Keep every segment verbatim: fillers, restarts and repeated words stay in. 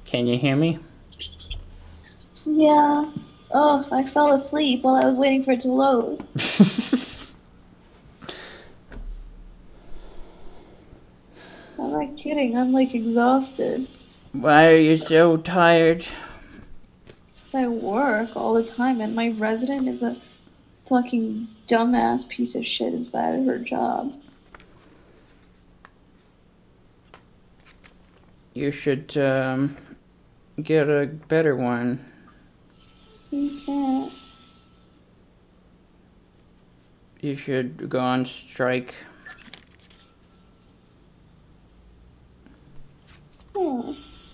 Can you hear me? Yeah. Oh, I fell asleep while I was waiting for it to load. I'm not kidding. I'm like exhausted. Why are you so tired? Because I work all the time and my resident is a fucking dumbass piece of shit who's bad at her job. You should um, get a better one. You can't. You should go on strike. Hmm.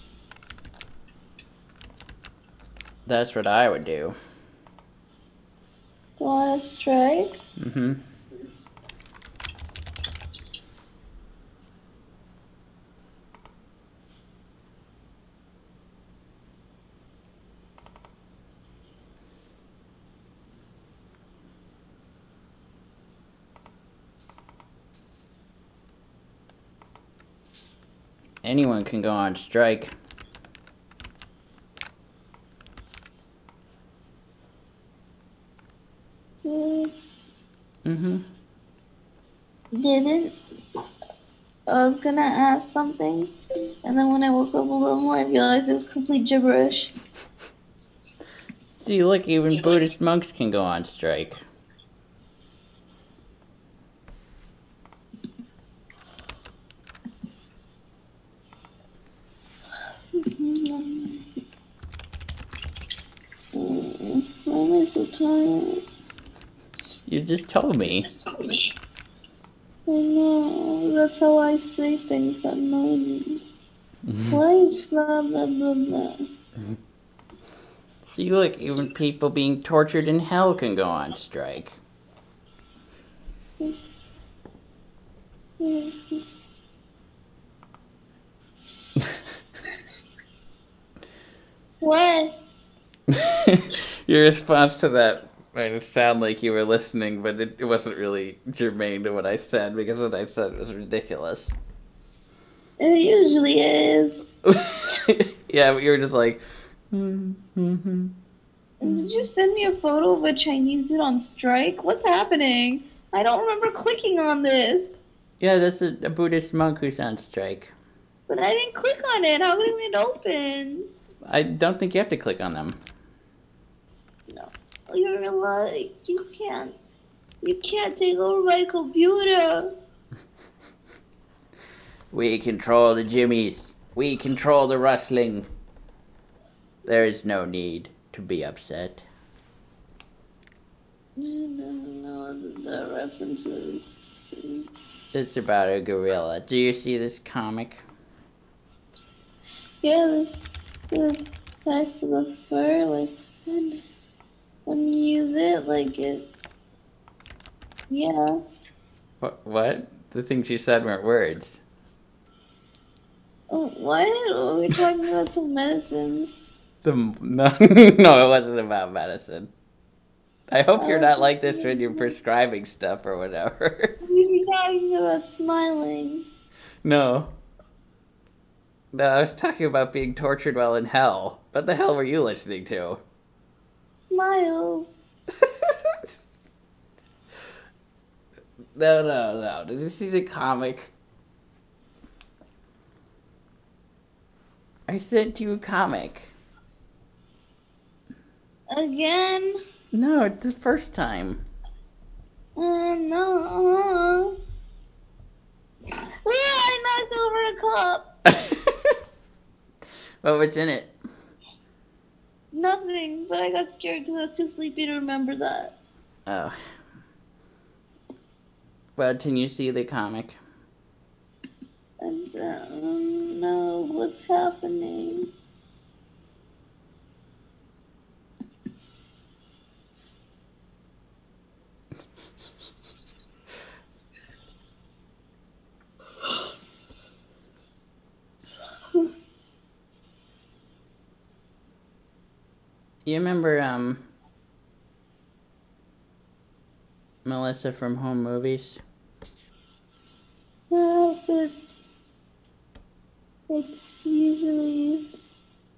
That's what I would do. Go on a strike? Mm-hmm. Anyone can go on strike. Hmm. Mm-hmm. Didn't. I was gonna ask something, and then when I woke up a little more, I realized it was complete gibberish. See, look, even Buddhist monks can go on strike. Mm, why am I so tired? You just told me. I know, that's how I say things that annoy me. Why is blah blah blah blah? See, look, even people being tortured in hell can go on strike. What? Your response to that made it sound like you were listening, but it, it wasn't really germane to what I said because what I said was ridiculous. It usually is. Yeah, but you were just like. "Hmm, hmm, hmm, And did hmm." you send me a photo of a Chinese dude on strike? What's happening? I don't remember clicking on this. Yeah, that's a, a Buddhist monk who's on strike. But I didn't click on it. How could it open? I don't think you have to click on them. No. You're like, you can't. You can't take over my computer. We control the jimmies. We control the rustling. There is no need to be upset. I don't know the references to. It's about a gorilla. Do you see this comic? Yeah, the, the type of the fur, like, when, when you use it, like, it, yeah. What? What? The things you said weren't words. Oh, what? Are we talking about the medicines? The no, no, it wasn't about medicine. I hope I you're was not like this when you're talking, prescribing stuff or whatever. we were talking about smiling. No. No, I was talking about being tortured while in hell. What the hell were you listening to? Smile. No, no, no. Did you see the comic? I sent you a comic. Again? No, it's the first time. Uh, no. Yeah, I knocked over a cup. What was in it? Nothing, but I got scared because I was too sleepy to remember that. Oh. Well, can you see the comic? I don't know what's happening. You remember um Melissa from Home Movies? Yeah, but it's usually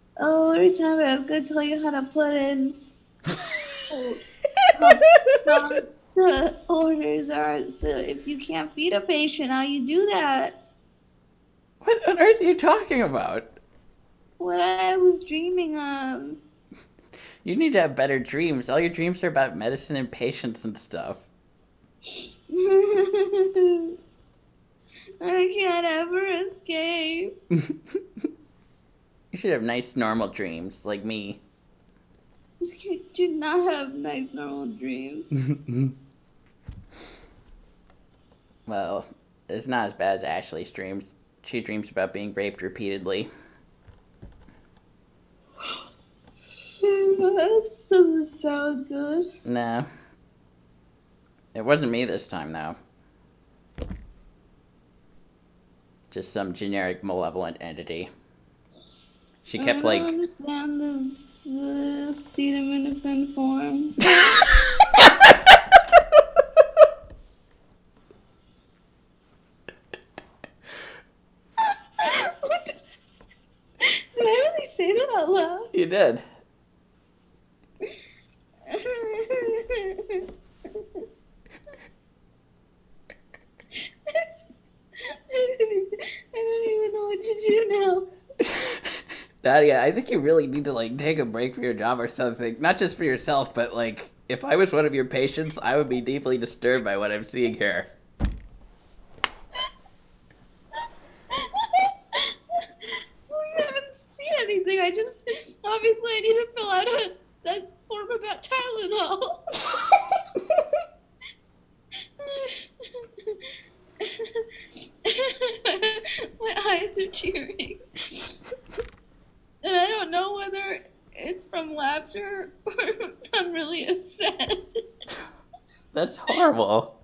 every time I was gonna tell you how to put in oh, how strong the orders are. So if you can't feed a patient, how you do that? What on earth are you talking about? What I was dreaming of. You need to have better dreams. All your dreams are about medicine and patients and stuff. I can't ever escape. You should have nice, normal dreams, like me. I do not have nice, normal dreams. Well, it's not as bad as Ashley's dreams. She dreams about being raped repeatedly. That doesn't sound good. Nah. It wasn't me this time, though. Just some generic malevolent entity. She kept, I don't like... understand this, the acetaminophen form. Did I really say that out loud? You did. I don't even know what to do now. Nadia, I think you really need to, like, take a break from your job or something. Not just for yourself, but, like, if I was one of your patients, I would be deeply disturbed by what I'm seeing here. Well, you haven't seen anything. I just, obviously I need to fill out a, that form about Tylenol. My eyes are tearing. And I don't know whether it's from laughter or I'm really upset. That's horrible.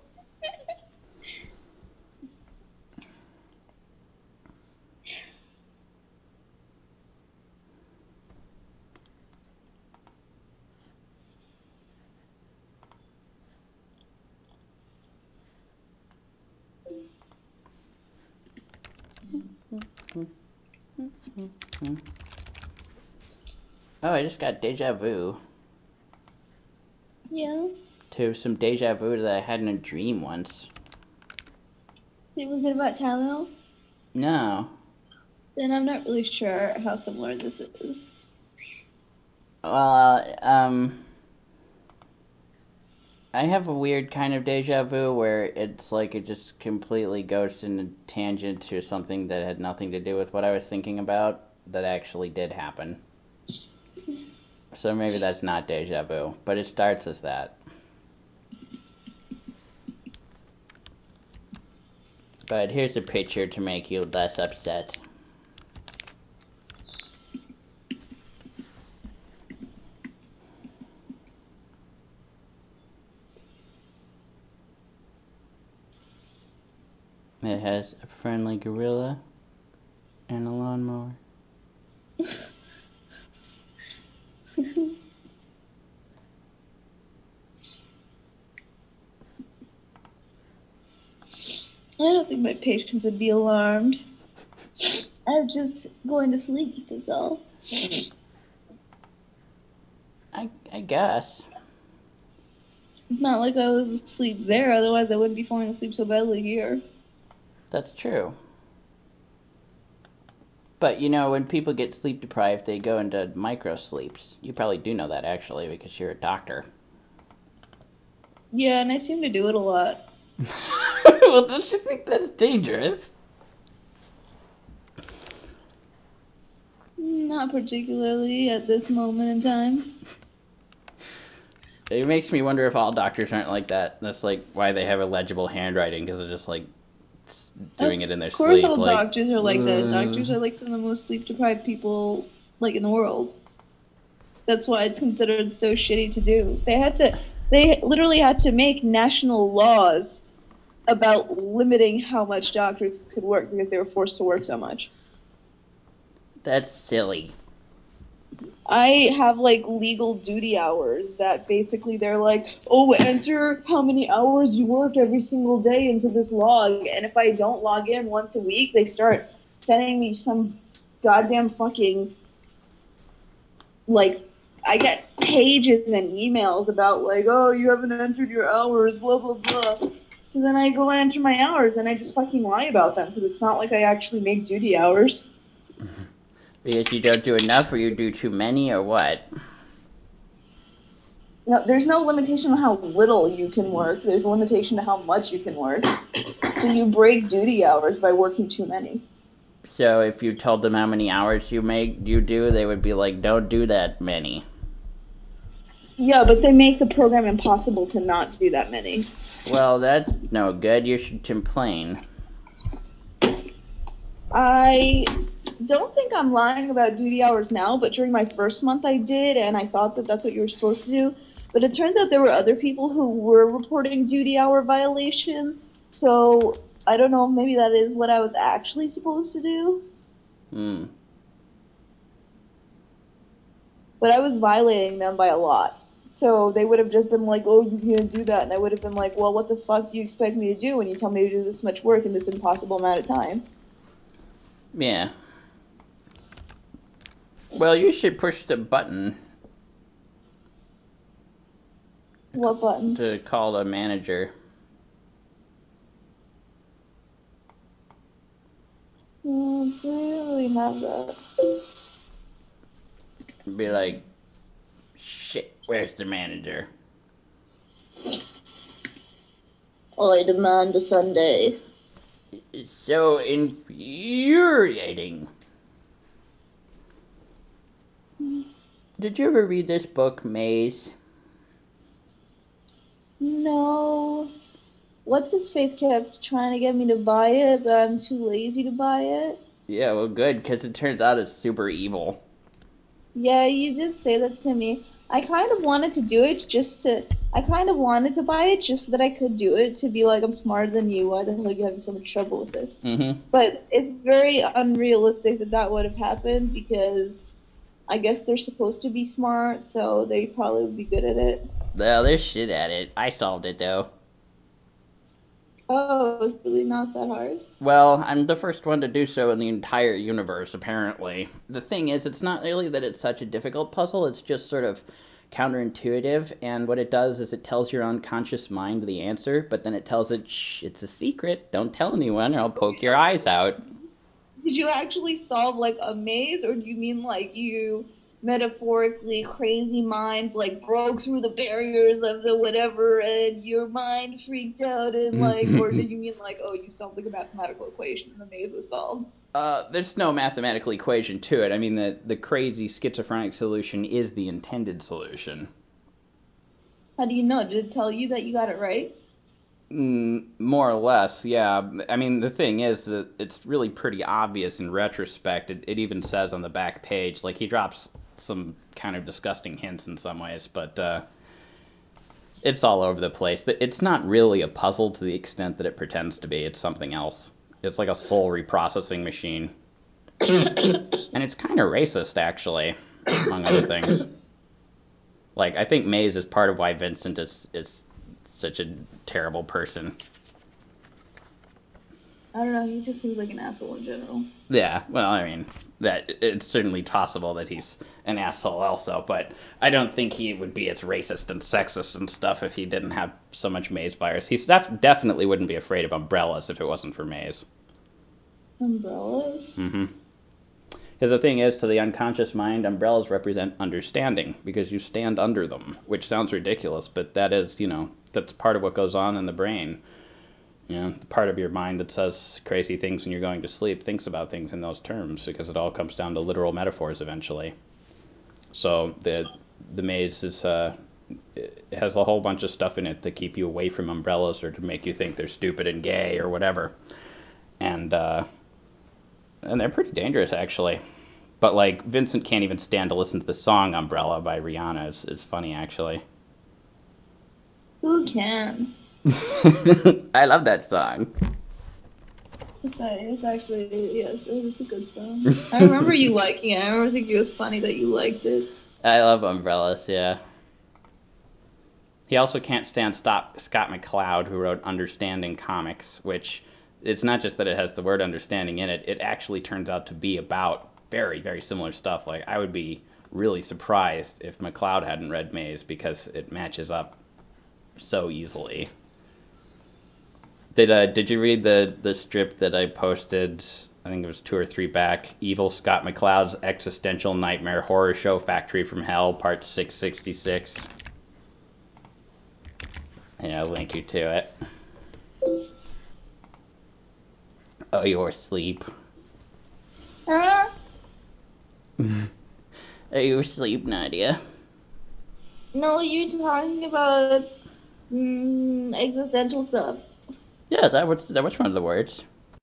Oh, I just got deja vu. Yeah? To some deja vu that I had in a dream once. Was it about Tylenol? No. Then I'm not really sure how similar this is. Well, um... I have a weird kind of deja vu where it's like it just completely goes in a tangent to something that had nothing to do with what I was thinking about that actually did happen. So maybe that's not deja vu, but it starts as that. But here's a picture to make you less upset. It has a friendly gorilla and a lawnmower. I don't think my patients would be alarmed. I'm just going to sleep, is all. I, I guess. It's not like I was asleep there, otherwise I wouldn't be falling asleep so badly here. That's true. But, you know, when people get sleep deprived, they go into micro sleeps. You probably do know that, actually, because you're a doctor. Yeah, and I seem to do it a lot. Well, don't you think that's dangerous? Not particularly at this moment in time. It makes me wonder if all doctors aren't like that. That's, like, why they have illegible handwriting, because they're just, like, doing it in their sleep. Of course all like, doctors are like that. Doctors are like some of the most sleep-deprived people, like, in the world. That's why it's considered so shitty to do. They had to, they literally had to make national laws about limiting how much doctors could work because they were forced to work so much. That's silly. I have like legal duty hours that basically they're like, oh, enter how many hours you work every single day into this log, and if I don't log in once a week, they start sending me some goddamn fucking like I get pages and emails about like, oh, you haven't entered your hours, blah blah blah. So then I go and enter my hours, and I just fucking lie about them because it's not like I actually make duty hours. Because you don't do enough, or you do too many, or what? No, there's no limitation on how little you can work. There's a limitation to how much you can work. So you break duty hours by working too many. So if you told them how many hours you make, you do, they would be like, "Don't do that many." Yeah, but they make the program impossible to not do that many. Well, that's no good. You should complain. I don't think I'm lying about duty hours now, but during my first month I did, and I thought that that's what you were supposed to do. But it turns out there were other people who were reporting duty hour violations, so I don't know, maybe that is what I was actually supposed to do. Hmm. But I was violating them by a lot. So they would have just been like, oh, you can't do that. And I would have been like, well, what the fuck do you expect me to do when you tell me to do this much work in this impossible amount of time? Yeah. Well, you should push the button. What button? To call the manager. Hmm, do we really have that? Be like, shit, where's the manager? I demand a Sunday. It's so infuriating. Did you ever read this book, Maze? No. What's his face kept trying to get me to buy it, but I'm too lazy to buy it. Yeah, well, good, because it turns out it's super evil. Yeah, you did say that to me. I kind of wanted to do it just to. I kind of wanted to buy it just so that I could do it to be like, I'm smarter than you. Why the hell are you having so much trouble with this? Mm-hmm. But it's very unrealistic that that would have happened because I guess they're supposed to be smart, so they probably would be good at it. Well, they're shit at it. I solved it, though. Oh, it's really not that hard. Well, I'm the first one to do so in the entire universe, apparently. The thing is, it's not really that it's such a difficult puzzle, it's just sort of counterintuitive, and what it does is it tells your unconscious mind the answer, but then it tells it, shh, it's a secret, don't tell anyone or I'll poke your eyes out. Did you actually solve like a maze, or do you mean like you metaphorically crazy mind like broke through the barriers of the whatever and your mind freaked out and like, or did you mean like, oh, you solved like a mathematical equation and the maze was solved? Uh, there's no mathematical equation to it. I mean, the, the crazy schizophrenic solution is the intended solution. How do you know? Did it tell you that you got it right? Mm, more or less, yeah. I mean, the thing is that it's really pretty obvious in retrospect. It, it even says on the back page, like, he drops some kind of disgusting hints in some ways, but uh, it's all over the place. It's not really a puzzle to the extent that it pretends to be. It's something else. It's like a soul reprocessing machine. And it's kind of racist, actually, among other things. Like, I think Maze is part of why Vincent is is such a terrible person. I don't know. He just seems like an asshole in general. Yeah, well, I mean, that it's certainly possible that he's an asshole also, but I don't think he would be as racist and sexist and stuff if he didn't have so much Maze virus. He def- definitely wouldn't be afraid of umbrellas if it wasn't for Maze. Umbrellas? Mm-hmm. Because the thing is, to the unconscious mind, umbrellas represent understanding because you stand under them, which sounds ridiculous, but that is, you know, that's part of what goes on in the brain. You know, the part of your mind that says crazy things when you're going to sleep thinks about things in those terms because it all comes down to literal metaphors eventually. So the the maze is uh, it has a whole bunch of stuff in it to keep you away from umbrellas or to make you think they're stupid and gay or whatever, and uh, and they're pretty dangerous actually. But like Vincent can't even stand to listen to the song "Umbrella" by Rihanna. It's, it's funny actually. Who can? I love that song. It's, it's actually, yeah, it's, it's a good song. I remember you liking it. I remember thinking it was funny that you liked it. I love umbrellas, yeah. He also can't stand stop Scott McCloud, who wrote Understanding Comics, which it's not just that it has the word understanding in it, it actually turns out to be about very, very similar stuff. Like, I would be really surprised if McCloud hadn't read Maze, because it matches up so easily. Did uh, did you read the, the strip that I posted, I think it was two or three back, Evil Scott McCloud's Existential Nightmare Horror Show Factory from Hell, part six sixty-six? Yeah, I'll link you to it. Oh, you're asleep. Huh? Are you asleep, Nadia? No, you talking about mm, existential stuff. Yeah, that was that was one of the words.